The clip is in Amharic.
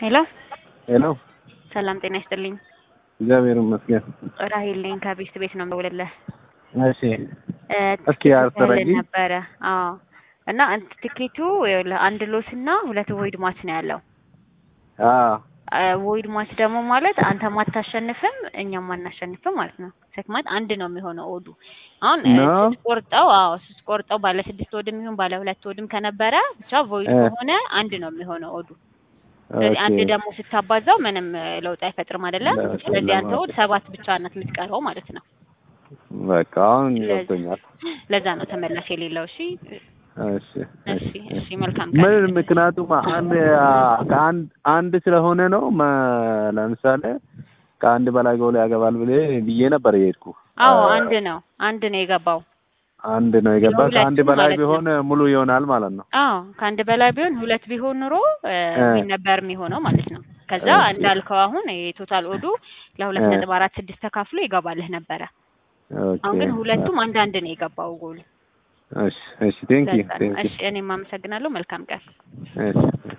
ሄሎ ሄሎ ሰላም ጤና ይስጥልኝ። እግዚአብሔር ይመስገን። ራሄል ነኝ ከቤስት ቤት ነው የምደውልልህ። እሺ እስኪ አስተራጊ ነበረ። አዎ እና ትኬቱ አንድ ሎስ እና ሁለት ቮይድ ማች ነው ያለው። ቮይድ ማች ደግሞ ማለት አንተ ማታሸንፍም እኛም ማናሸንፍም ማለት ነው። ማለት አንድ ነው የሚሆነው ኦዱ። አሁን ስትቆርጠው ባለ 6 ወድም ይሁን ባለ 2 ወድም ከነበረ ብቻ ቮይድ ከሆነ አንድ ነው የሚሆነው ኦዱ። ስለዚህ አንድ ደግሞ ስታባዛው ምንም ለውጥ አይፈጥርም አይደለ? ስለዚህ አንተ ወድ 7 ብቻ ናት የምትቀረው ማለት ነው። በቃ አሁን ይወጣኛል። ለዛ ነው ተመላሽ የሌለው። እሺ መልካም ምን ምክንያቱም አንድ ስለሆነ ነው። ለምሳሌ ከአንድ በላይ ጎል ያገባል ብዬ ነበር የሄድኩ። አዎ አንድ ነው የገባው። አንድ ነው የገባው። ከአንድ በላይ ቢሆን ሙሉ ይሆናል ማለት ነው። አዎ ከአንድ በላይ ቢሆን ሁለት ቢሆን ኑሮ ምን ነበር የሚሆነው ማለት ነው። ከዛ እንዳልከው አሁን የቶታል ኦዱ ለ2.46 ተካፍሎ ይገባልህ ነበረ። አሁን ግን ሁለቱም አንድ ነው የገባው ጎል። እሺ ቴንክ ዩ። እሺ እኔም አመሰግናለሁ። መልካም ቀን። እሺ